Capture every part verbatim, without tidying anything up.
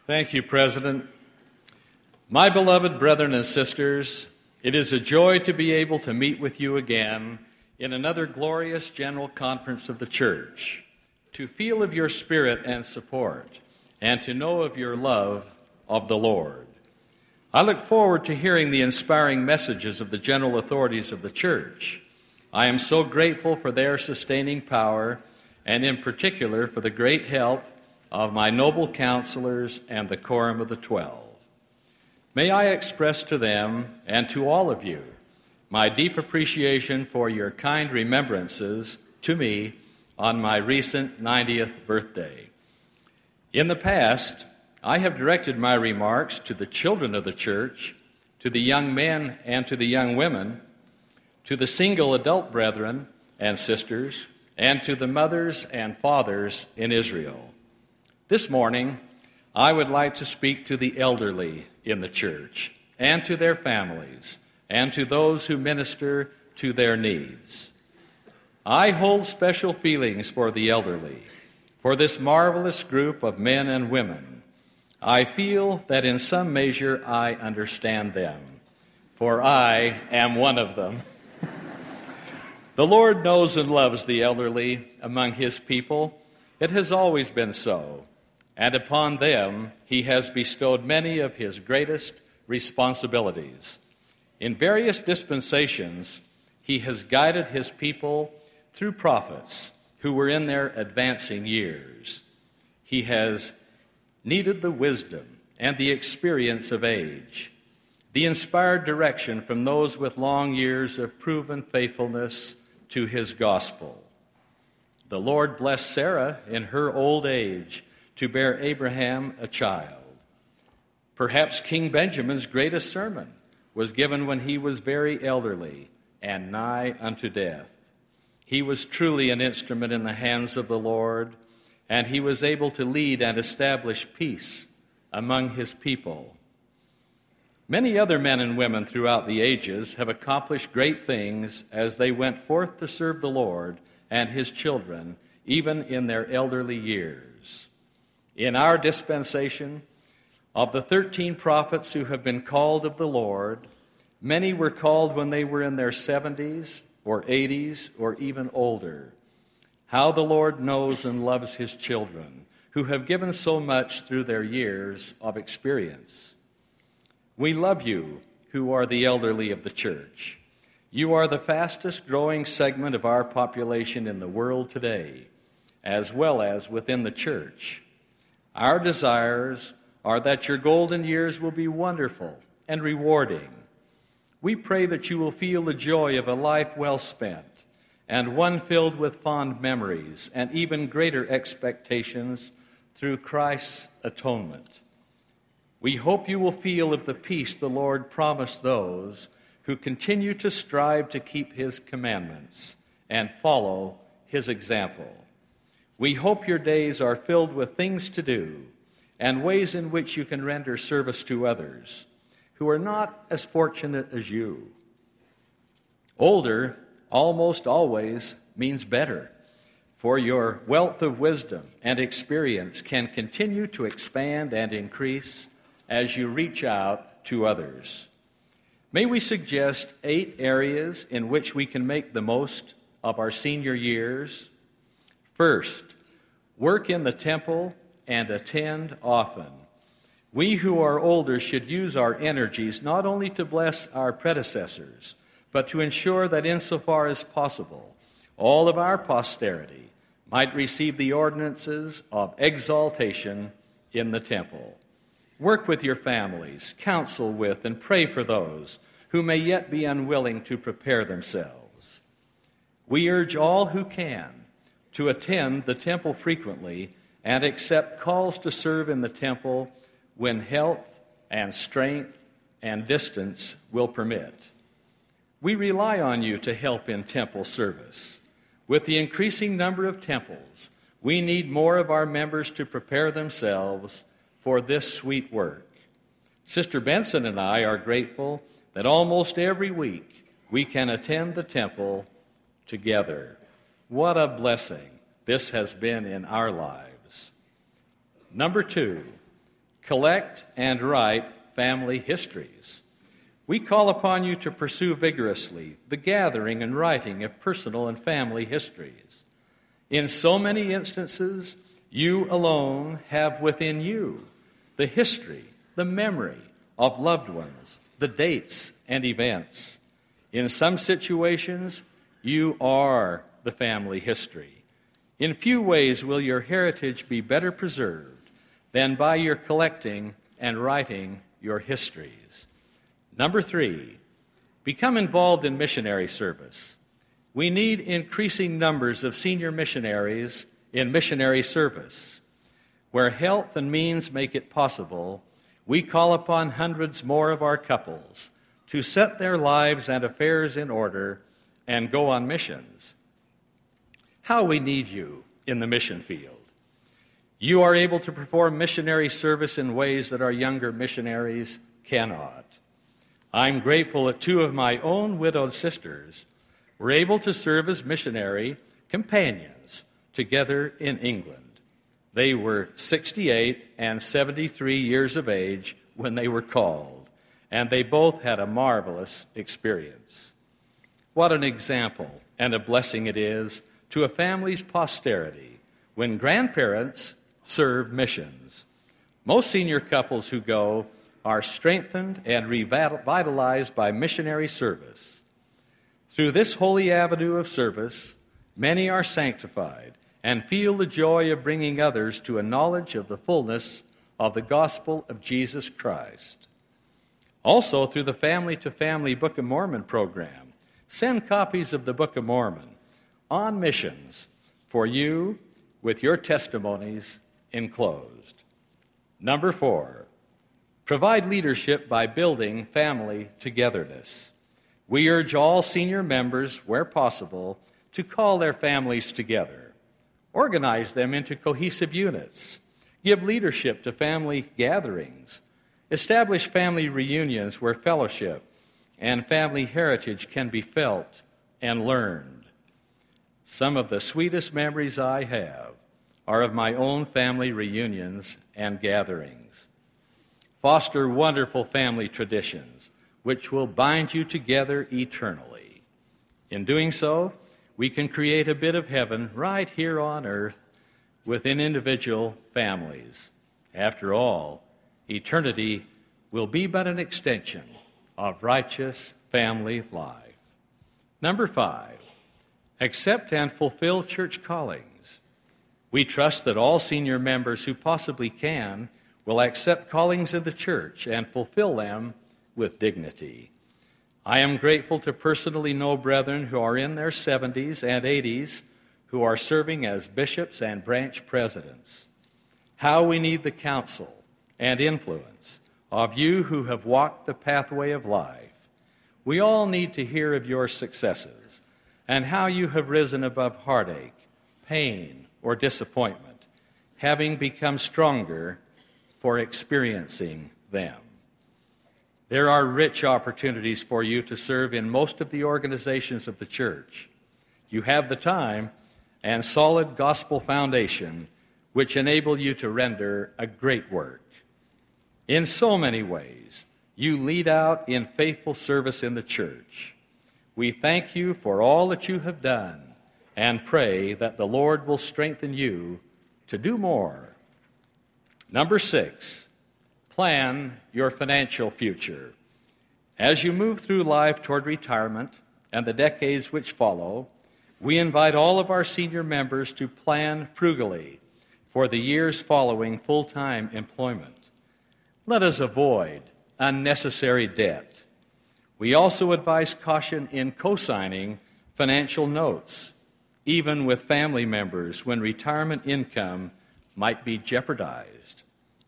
Thank you, President. My beloved brethren and sisters, it is a joy to be able to meet with you again in another glorious General Conference of the Church, to feel of your spirit and support, and to know of your love of the Lord. I look forward to hearing the inspiring messages of the general authorities of the Church. I am so grateful for their sustaining power, and in particular for the great help of my noble counselors and the Quorum of the Twelve. May I express to them and to all of you my deep appreciation for your kind remembrances to me on my recent ninetieth birthday. In the past, I have directed my remarks to the children of the church, to the young men and to the young women, to the single adult brethren and sisters, and to the mothers and fathers in Israel. This morning, I would like to speak to the elderly in the church, and to their families, and to those who minister to their needs. I hold special feelings for the elderly, for this marvelous group of men and women. I feel that in some measure I understand them, for I am one of them. The Lord knows and loves the elderly among His people. It has always been so. And upon them He has bestowed many of His greatest responsibilities. In various dispensations, He has guided His people through prophets who were in their advancing years. He has needed the wisdom and the experience of age, the inspired direction from those with long years of proven faithfulness to His gospel. The Lord blessed Sarah in her old age to bear Abraham a child. Perhaps King Benjamin's greatest sermon was given when he was very elderly and nigh unto death. He was truly an instrument in the hands of the Lord, and he was able to lead and establish peace among his people. Many other men and women throughout the ages have accomplished great things as they went forth to serve the Lord and His children, even in their elderly years. In our dispensation, of the thirteen prophets who have been called of the Lord, many were called when they were in their seventies or eighties or even older. How the Lord knows and loves His children, who have given so much through their years of experience. We love you, who are the elderly of the church. You are the fastest growing segment of our population in the world today, as well as within the church. Our desires are that your golden years will be wonderful and rewarding. We pray that you will feel the joy of a life well spent, and one filled with fond memories and even greater expectations through Christ's atonement. We hope you will feel of the peace the Lord promised those who continue to strive to keep His commandments and follow His example. We hope your days are filled with things to do and ways in which you can render service to others who are not as fortunate as you. Older almost always means better, for your wealth of wisdom and experience can continue to expand and increase as you reach out to others. May we suggest eight areas in which we can make the most of our senior years? First, work in the temple and attend often. We who are older should use our energies not only to bless our predecessors, but to ensure that insofar as possible, all of our posterity might receive the ordinances of exaltation in the temple. Work with your families, counsel with, and pray for those who may yet be unwilling to prepare themselves. We urge all who can to attend the temple frequently and accept calls to serve in the temple when health and strength and distance will permit. We rely on you to help in temple service. With the increasing number of temples, we need more of our members to prepare themselves for this sweet work. Sister Benson and I are grateful that almost every week we can attend the temple together. What a blessing this has been in our lives. Number two, collect and write family histories. We call upon you to pursue vigorously the gathering and writing of personal and family histories. In so many instances, you alone have within you the history, the memory of loved ones, the dates and events. In some situations, you are the family history. In few ways will your heritage be better preserved than by your collecting and writing your histories. Number three, become involved in missionary service. We need increasing numbers of senior missionaries in missionary service. Where health and means make it possible, we call upon hundreds more of our couples to set their lives and affairs in order and go on missions. How we need you in the mission field. You are able to perform missionary service in ways that our younger missionaries cannot. I'm grateful that two of my own widowed sisters were able to serve as missionary companions together in England. They were sixty-eight and seventy-three years of age when they were called, and they both had a marvelous experience. What an example and a blessing it is to a family's posterity when grandparents serve missions. Most senior couples who go are strengthened and revitalized by missionary service. Through this holy avenue of service, many are sanctified and feel the joy of bringing others to a knowledge of the fullness of the gospel of Jesus Christ. Also, through the Family to Family Book of Mormon program, send copies of the Book of Mormon on missions for you with your testimonies enclosed. Number four, provide leadership by building family togetherness. We urge all senior members, where possible, to call their families together, organize them into cohesive units, give leadership to family gatherings, establish family reunions where fellowship and family heritage can be felt and learned. Some of the sweetest memories I have are of my own family reunions and gatherings. Foster wonderful family traditions which will bind you together eternally. In doing so, we can create a bit of heaven right here on earth within individual families. After all, eternity will be but an extension of righteous family life. Number five, accept and fulfill church callings. We trust that all senior members who possibly can will accept callings in the church and fulfill them with dignity. I am grateful to personally know brethren who are in their seventies and eighties who are serving as bishops and branch presidents. How we need the counsel and influence of you who have walked the pathway of life. We all need to hear of your successes and how you have risen above heartache, pain, or disappointment, having become stronger for experiencing them. There are rich opportunities for you to serve in most of the organizations of the church. You have the time and solid gospel foundation which enable you to render a great work. In so many ways, you lead out in faithful service in the church. We thank you for all that you have done and pray that the Lord will strengthen you to do more. Number six, plan your financial future. As you move through life toward retirement and the decades which follow, we invite all of our senior members to plan frugally for the years following full-time employment. Let us avoid unnecessary debt. We also advise caution in co-signing financial notes, even with family members when retirement income might be jeopardized.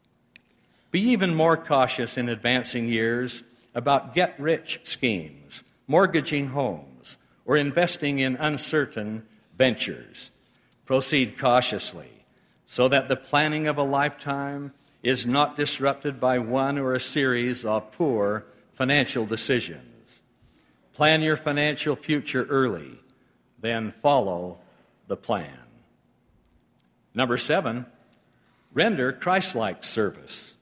Be even more cautious in advancing years about get-rich schemes, mortgaging homes, or investing in uncertain ventures. Proceed cautiously so that the planning of a lifetime is not disrupted by one or a series of poor financial decisions. Plan your financial future early, then follow the plan. Number seven, render Christ-like service.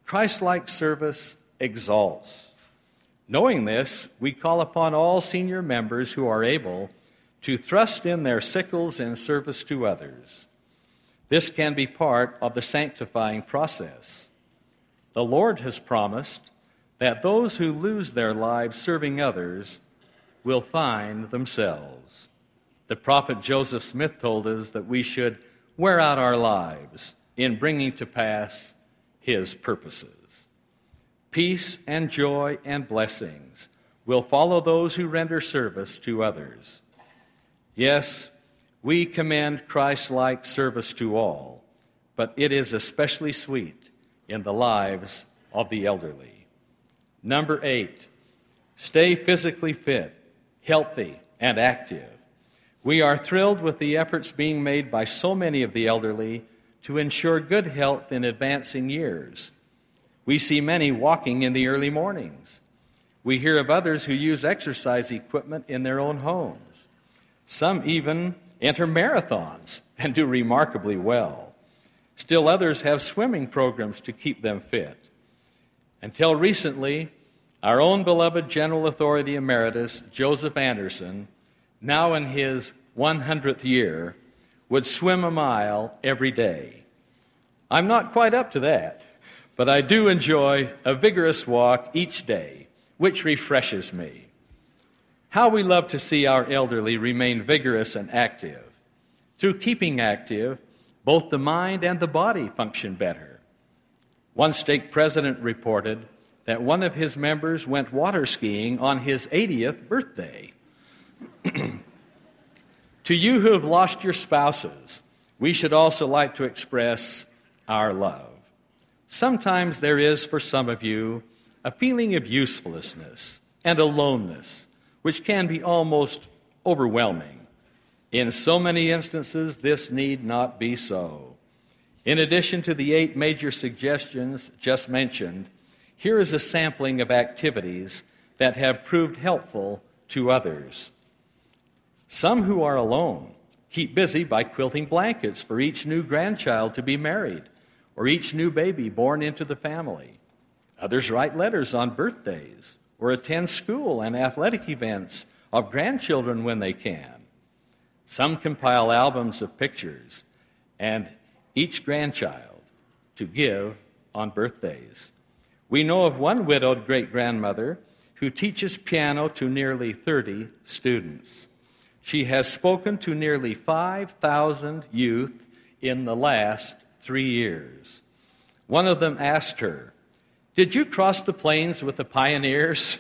Christ-like service exalts. Knowing this, we call upon all senior members who are able to thrust in their sickles in service to others. This can be part of the sanctifying process. The Lord has promised that those who lose their lives serving others will find themselves. The prophet Joseph Smith told us that we should wear out our lives in bringing to pass his purposes. Peace and joy and blessings will follow those who render service to others. Yes, we commend Christ-like service to all, but it is especially sweet in the lives of the elderly. Number eight, stay physically fit, healthy, and active. We are thrilled with the efforts being made by so many of the elderly to ensure good health in advancing years. We see many walking in the early mornings. We hear of others who use exercise equipment in their own homes. Some even enter marathons and do remarkably well. Still others have swimming programs to keep them fit. Until recently, our own beloved General Authority Emeritus, Joseph Anderson, now in his one hundredth year, would swim a mile every day. I'm not quite up to that, but I do enjoy a vigorous walk each day, which refreshes me. How we love to see our elderly remain vigorous and active. Through keeping active, both the mind and the body function better. One stake president reported that one of his members went water skiing on his eightieth birthday. To you who have lost your spouses, we should also like to express our love. Sometimes there is, for some of you, a feeling of uselessness and aloneness, which can be almost overwhelming. In so many instances, this need not be so. In addition to the eight major suggestions just mentioned, here is a sampling of activities that have proved helpful to others. Some who are alone keep busy by quilting blankets for each new grandchild to be married or each new baby born into the family. Others write letters on birthdays or attend school and athletic events of grandchildren when they can. Some compile albums of pictures and each grandchild to give on birthdays. We know of one widowed great-grandmother who teaches piano to nearly thirty students. She has spoken to nearly five thousand youth in the last three years. One of them asked her, "Did you cross the plains with the pioneers?"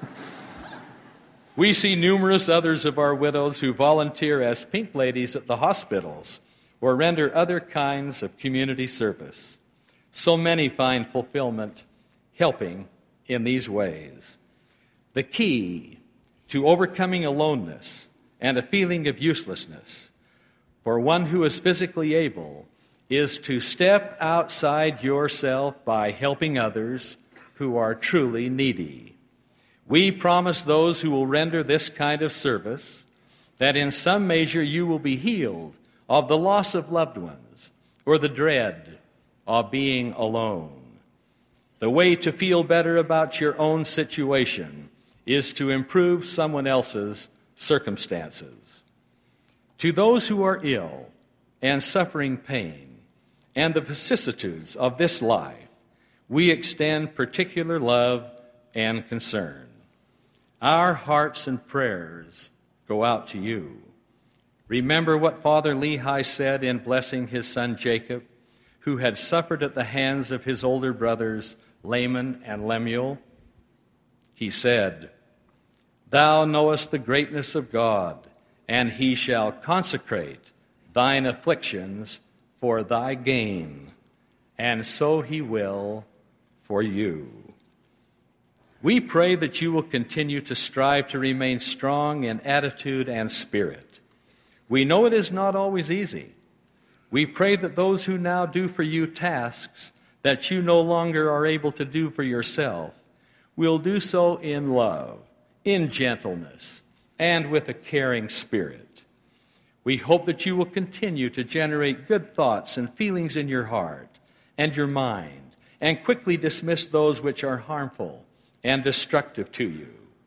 We see numerous others of our widows who volunteer as pink ladies at the hospitals or render other kinds of community service. So many find fulfillment helping in these ways. The key to overcoming aloneness and a feeling of uselessness for one who is physically able is to step outside yourself by helping others who are truly needy. We promise those who will render this kind of service that in some measure you will be healed of the loss of loved ones or the dread of being alone. The way to feel better about your own situation is to improve someone else's circumstances. To those who are ill and suffering pain and the vicissitudes of this life, we extend particular love and concern. Our hearts and prayers go out to you. Remember what Father Lehi said in blessing his son Jacob, who had suffered at the hands of his older brothers Laman and Lemuel. He said, "Thou knowest the greatness of God, and he shall consecrate thine afflictions for thy gain, and so he will for you." We pray that you will continue to strive to remain strong in attitude and spirit. We know it is not always easy. We pray that those who now do for you tasks that you no longer are able to do for yourself will do so in love, in gentleness, and with a caring spirit. We hope that you will continue to generate good thoughts and feelings in your heart and your mind and quickly dismiss those which are harmful and destructive to you.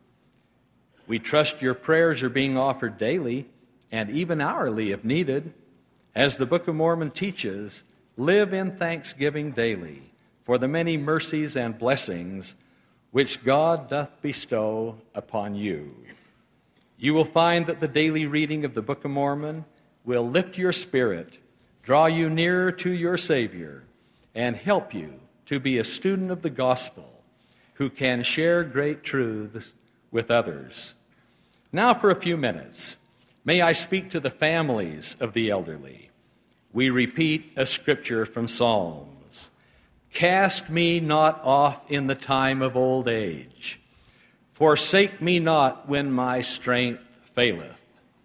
We trust your prayers are being offered daily and even hourly if needed. As the Book of Mormon teaches, live in thanksgiving daily for the many mercies and blessings which God doth bestow upon you. You will find that the daily reading of the Book of Mormon will lift your spirit, draw you nearer to your Savior, and help you to be a student of the gospel who can share great truths with others. Now for a few minutes, may I speak to the families of the elderly. We repeat a scripture from Psalms. Cast me not off in the time of old age. Forsake me not when my strength faileth.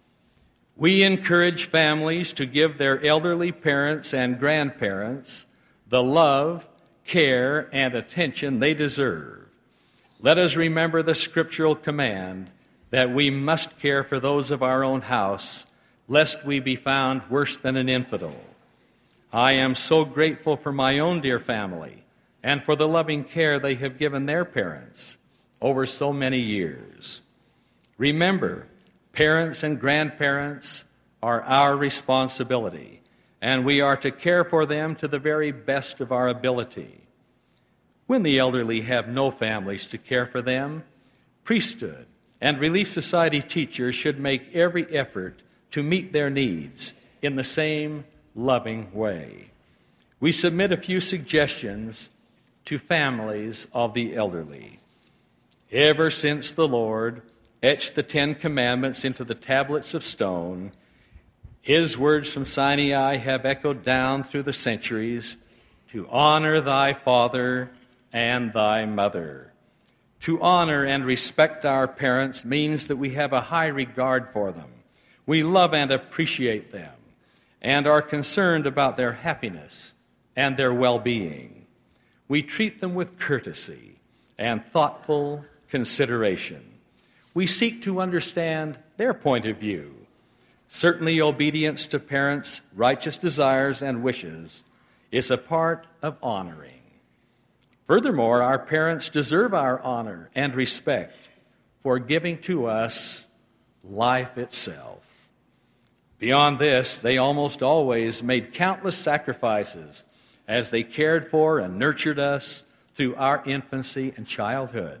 We encourage families to give their elderly parents and grandparents the love, care, and attention they deserve. Let us remember the scriptural command that we must care for those of our own house, lest we be found worse than an infidel. I am so grateful for my own dear family and for the loving care they have given their parents over so many years. Remember, parents and grandparents are our responsibility, and we are to care for them to the very best of our ability. When the elderly have no families to care for them, priesthood and Relief Society teachers should make every effort to meet their needs in the same loving way. We submit a few suggestions to families of the elderly. Ever since the Lord etched the Ten Commandments into the tablets of stone, His words from Sinai have echoed down through the centuries to honor thy father and thy mother. To honor and respect our parents means that we have a high regard for them. We love and appreciate them and are concerned about their happiness and their well-being. We treat them with courtesy and thoughtful consideration. We seek to understand their point of view. Certainly, obedience to parents' righteous desires and wishes is a part of honoring. Furthermore, our parents deserve our honor and respect for giving to us life itself. Beyond this, they almost always made countless sacrifices as they cared for and nurtured us through our infancy and childhood.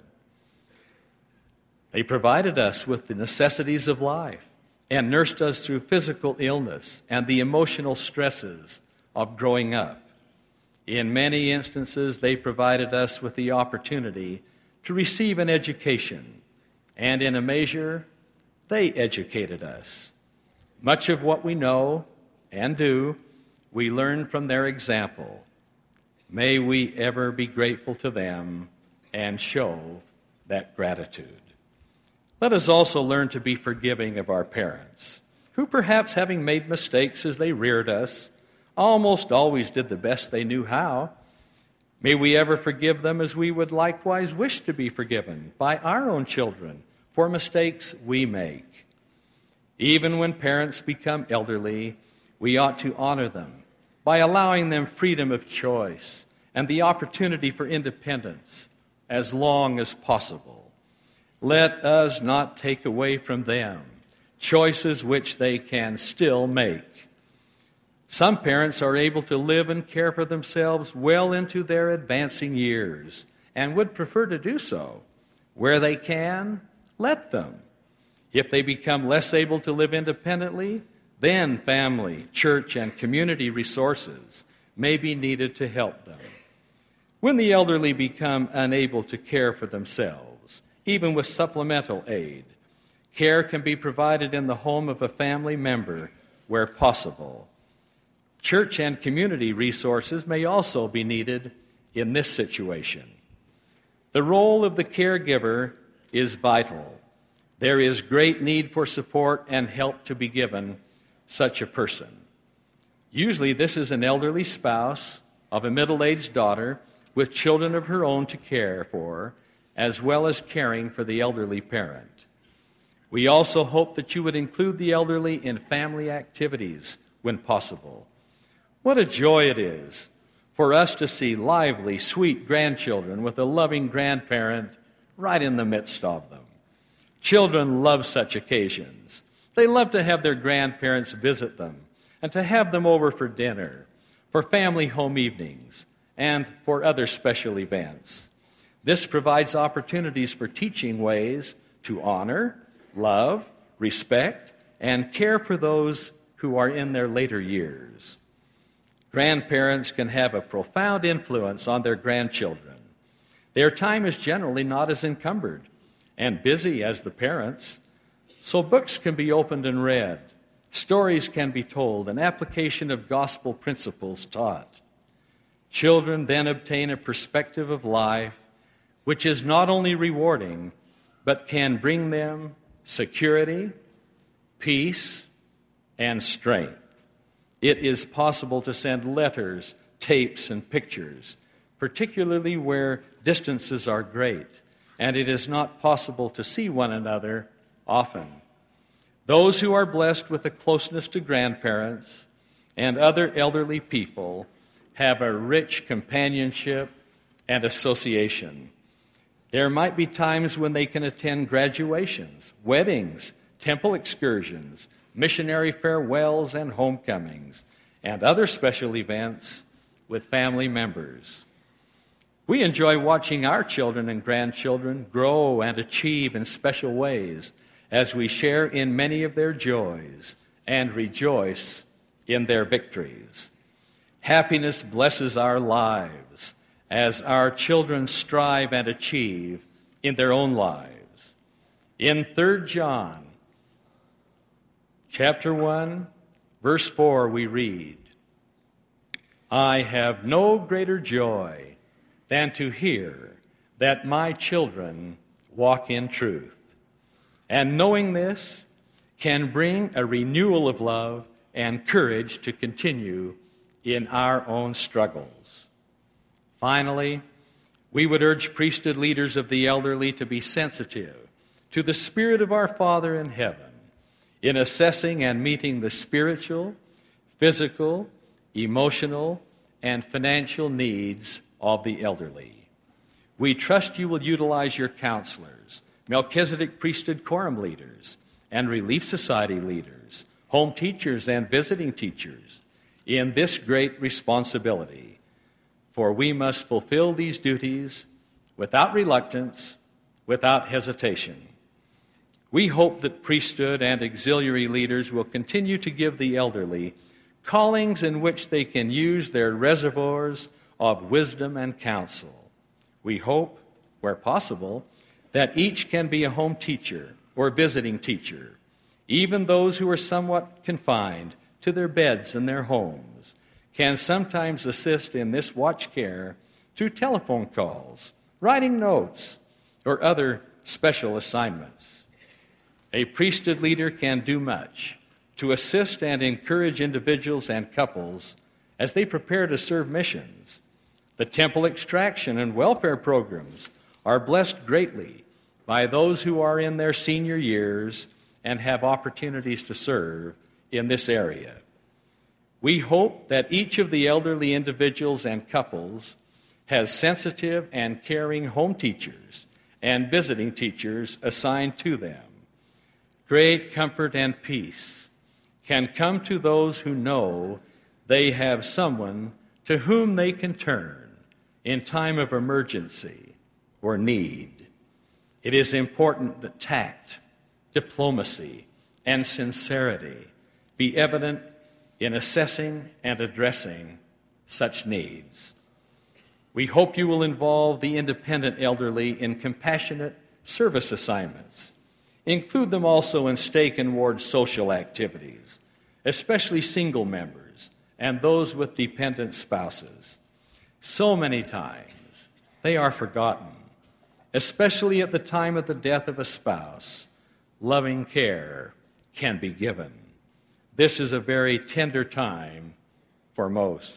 They provided us with the necessities of life and nursed us through physical illness and the emotional stresses of growing up. In many instances, they provided us with the opportunity to receive an education, and in a measure, they educated us. Much of what we know and do, we learn from their example. May we ever be grateful to them and show that gratitude. Let us also learn to be forgiving of our parents, who perhaps having made mistakes as they reared us, almost always did the best they knew how. May we ever forgive them as we would likewise wish to be forgiven by our own children for mistakes we make. Even when parents become elderly, we ought to honor them by allowing them freedom of choice and the opportunity for independence as long as possible. Let us not take away from them choices which they can still make. Some parents are able to live and care for themselves well into their advancing years and would prefer to do so. Where they can, let them. If they become less able to live independently, then family, church, and community resources may be needed to help them. When the elderly become unable to care for themselves, even with supplemental aid, care can be provided in the home of a family member where possible. Church and community resources may also be needed in this situation. The role of the caregiver is vital. There is great need for support and help to be given such a person. Usually this is an elderly spouse of a middle-aged daughter with children of her own to care for, as well as caring for the elderly parent. We also hope that you would include the elderly in family activities when possible. What a joy it is for us to see lively, sweet grandchildren with a loving grandparent right in the midst of them. Children love such occasions. They love to have their grandparents visit them and to have them over for dinner, for family home evenings, and for other special events. This provides opportunities for teaching ways to honor, love, respect, and care for those who are in their later years. Grandparents can have a profound influence on their grandchildren. Their time is generally not as encumbered and busy as the parents, so books can be opened and read, stories can be told, and application of gospel principles taught. Children then obtain a perspective of life which is not only rewarding, but can bring them security, peace, and strength. It is possible to send letters, tapes, and pictures, particularly where distances are great, and it is not possible to see one another often. Those who are blessed with a closeness to grandparents and other elderly people have a rich companionship and association. There might be times when they can attend graduations, weddings, temple excursions, missionary farewells and homecomings, and other special events with family members. We enjoy watching our children and grandchildren grow and achieve in special ways as we share in many of their joys and rejoice in their victories. Happiness blesses our lives as our children strive and achieve in their own lives. In Third John, chapter one, verse four, we read, "I have no greater joy than to hear that my children walk in truth. And knowing this can bring a renewal of love and courage to continue in our own struggles." Finally, we would urge priesthood leaders of the elderly to be sensitive to the Spirit of our Father in heaven in assessing and meeting the spiritual, physical, emotional, and financial needs of the elderly. We trust you will utilize your counselors, Melchizedek priesthood quorum leaders, and Relief Society leaders, home teachers, and visiting teachers in this great responsibility, for we must fulfill these duties without reluctance, without hesitation. We hope that priesthood and auxiliary leaders will continue to give the elderly callings in which they can use their reservoirs of wisdom and counsel. We hope, where possible, that each can be a home teacher or visiting teacher, even those who are somewhat confined to their beds and their homes can sometimes assist in this watch care through telephone calls, writing notes, or other special assignments. A priesthood leader can do much to assist and encourage individuals and couples as they prepare to serve missions. The temple extraction and welfare programs are blessed greatly by those who are in their senior years and have opportunities to serve in this area. We hope that each of the elderly individuals and couples has sensitive and caring home teachers and visiting teachers assigned to them. Great comfort and peace can come to those who know they have someone to whom they can turn in time of emergency or need. It is important that tact, diplomacy, and sincerity be evident in assessing and addressing such needs. We hope you will involve the independent elderly in compassionate service assignments. Include them also in stake and ward social activities, especially single members and those with dependent spouses. So many times they are forgotten, especially at the time of the death of a spouse. Loving care can be given. This is a very tender time for most.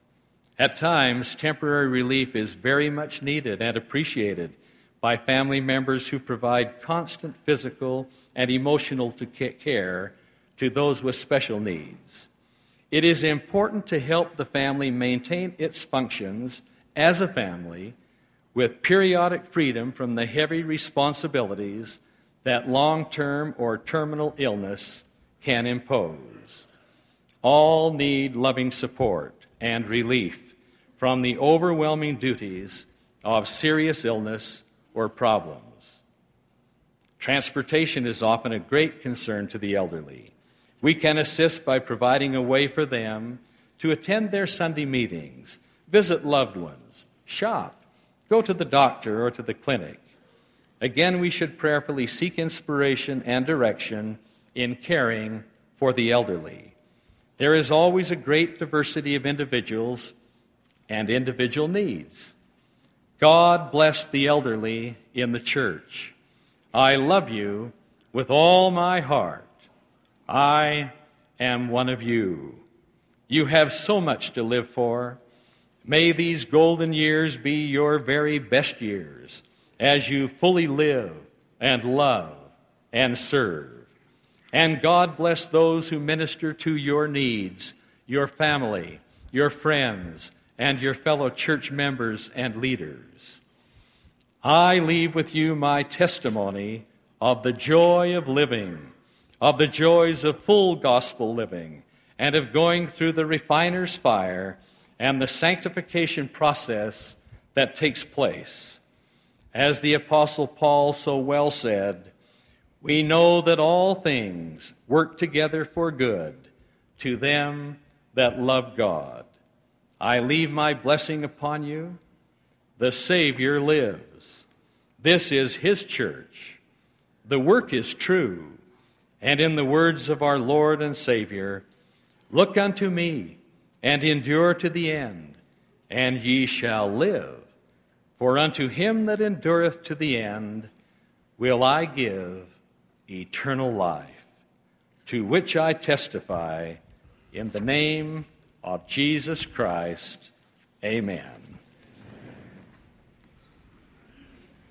At times, temporary relief is very much needed and appreciated by family members who provide constant physical and emotional care to those with special needs. It is important to help the family maintain its functions as a family with periodic freedom from the heavy responsibilities that long-term or terminal illness can impose. All need loving support and relief from the overwhelming duties of serious illness or problems. Transportation is often a great concern to the elderly. We can assist by providing a way for them to attend their Sunday meetings, visit loved ones, shop, go to the doctor or to the clinic. Again, we should prayerfully seek inspiration and direction in caring for the elderly. There is always a great diversity of individuals and individual needs. God bless the elderly in the church. I love you with all my heart. I am one of you. You have so much to live for. May these golden years be your very best years as you fully live and love and serve. And God bless those who minister to your needs, your family, your friends, and your fellow church members and leaders. I leave with you my testimony of the joy of living, of the joys of full gospel living, and of going through the refiner's fire and the sanctification process that takes place. As the Apostle Paul so well said, we know that all things work together for good to them that love God. I leave my blessing upon you. The Savior lives. This is his church. The work is true. And in the words of our Lord and Savior, look unto me and endure to the end, and ye shall live. For unto him that endureth to the end will I give eternal life, to which I testify in the name of Jesus Christ. Amen.